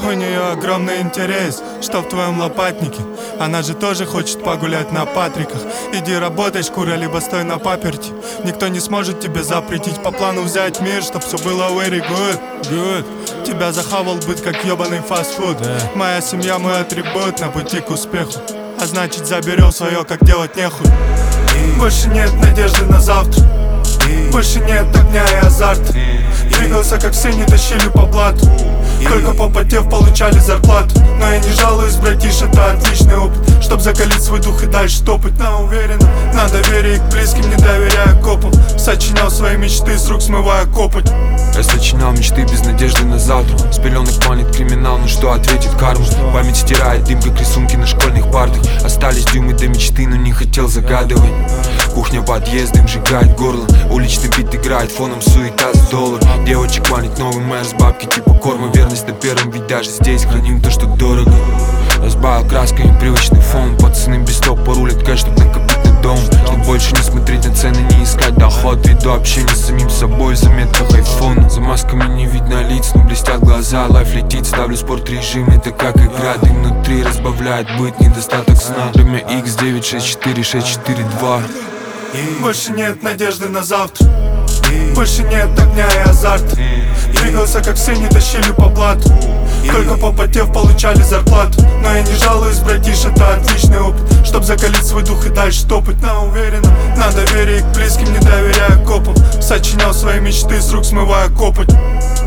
У нее огромный интерес, что в твоем лопатнике. Она же тоже хочет погулять на Патриках. Иди работай, шкура, либо стой на паперти. Никто не сможет тебе запретить по плану взять мир, чтоб все было very good. Тебя захавал быт, как ебаный фастфуд. Моя семья, мой атрибут на пути к успеху. А значит заберем свое, как делать нехуй. Больше нет надежды на завтра. Больше нет огня и азарта. Двигался как все, не тащили по блату. Только попотев, получали зарплату. Но я не жалуюсь, братиш, это отличный опыт, чтоб закалить свой дух и дальше топать. На уверенно, на доверие к близким, не доверяя копам. Сочинял свои мечты, с рук смывая копоть. Я сочинял мечты без надежды на завтра. С пеленок манит криминал, ну что ответит карма? Память стирает дым, как рисунки на школьных партах. Остались дюймы до мечты, но не хотел загадывать. Кухня подъезд, дым сжигает горло. Уличный бит играет фоном, суета за доллар. Девочек манит новый мэр с бабки типа корма. Верность на первом, ведь даже здесь храним то, что дорого. Разбавил красками привычный фон. Пацаны без стопа рулят кэш, чтоб накопить на дом. Чтоб больше не смотреть на цены, не искать доход. Веду общение с самим собой в заметках айфона. За масками не видно лиц, но блестят глаза. Лайф летит, ставлю спорт режим, это как игра. Дым внутри разбавляет быт, недостаток сна. Время X964-642. Больше нет надежды на завтра. Больше нет огня и азарта. Двигался как все, не тащили по блату. Только попотев, получали зарплату. Но я не жалуюсь, братиш, это отличный опыт, чтоб закалить свой дух и дальше топать. На уверенно, на доверие к близким, не доверяя копам. Сочинял свои мечты, с рук смывая копоть.